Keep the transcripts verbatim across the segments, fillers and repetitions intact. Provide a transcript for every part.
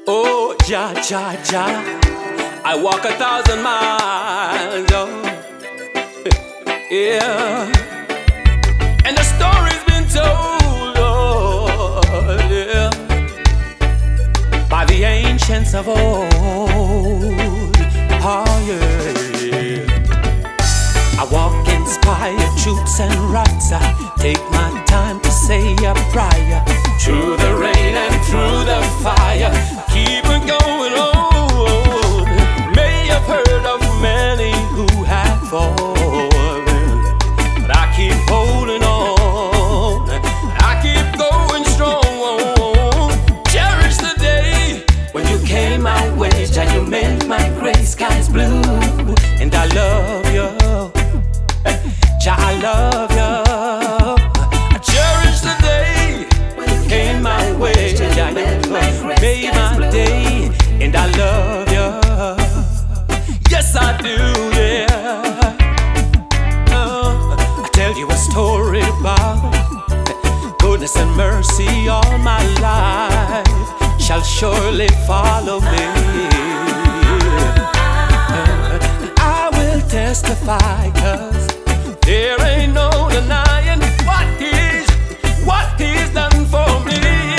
Oh, Jah, Jah, Jah, I walk a thousand miles, oh, yeah. And the story's been told, oh, yeah, by the ancients of old, oh, yeah. I walk inspired truths and rights. I take my time to say a prayer. Through the rain and through the fire, keep it going on. May have heard of many who have fallen, but I keep holding on. I keep going strong. Cherish the day when you came my way, Jah, you made my gray skies blue, and I love you. Jah, I love you. I cherish the day when you came my way. Jah, you made my day, and I love you. Yes, I do, yeah. Uh, I tell you a story about goodness and mercy all my life shall surely follow me. Uh, I will testify, 'cause there ain't no denying what he's, what he's done for me.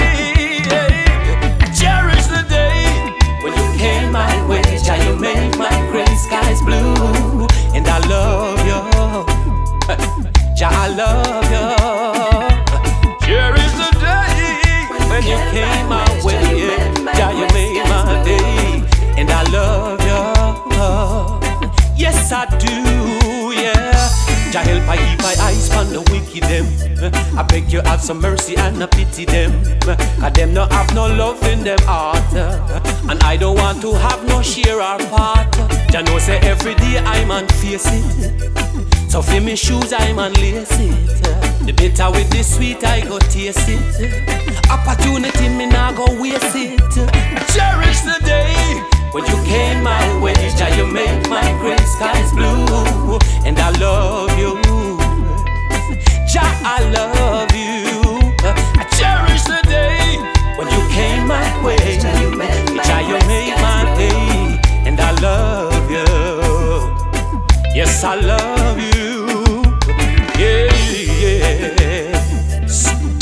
Cherish the day when you came my way. Jah, you made my gray skies blue, and I love you. Jah, I love you. Cherish the day when you came my way. Jah, you made my day, and I love you. Yes, I do, yeah. Jah, help I keep my eyes on the wicked them. I beg you have some mercy and no pity them, 'cause them no have no love in them heart, and I don't want to have no share or part. Jah know say every day I man face it, so for me shoes I man lace it. The bitter with the sweet I go taste it. Opportunity me nah go waste it. Cherish the day when you came my way. Jah, you make my gray skies blue, and I love you. Jah, I love you. I cherish the day when you came my way. Jah, you made my day, and I love you. Yes, I love you. Yeah, yes.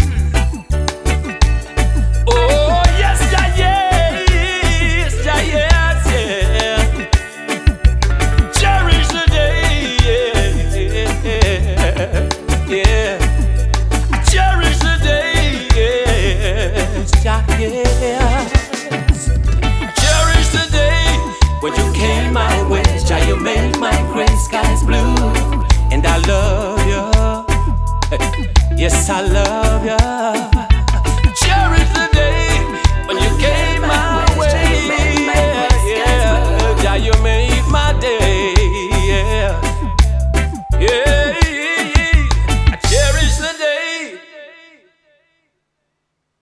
Oh, yes, Jah, yes, Jah, yes, yeah. Cherish the day, yeah, yeah. Cherish the day, yes, Jah, yes. Cherish the day when you came my way. Jah, you made my gray skies blue, and I love you. Yes, I love you.